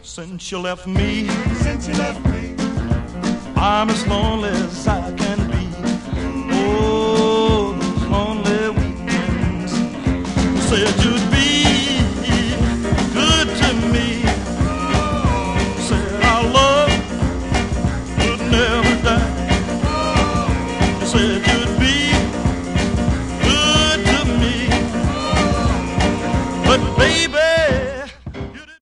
Since you left me, since you left me, I'm as lonely as I can be. Oh, those lonely weekends. You said you'd be good to me. You said our love would never die. You said you'd be good to me. But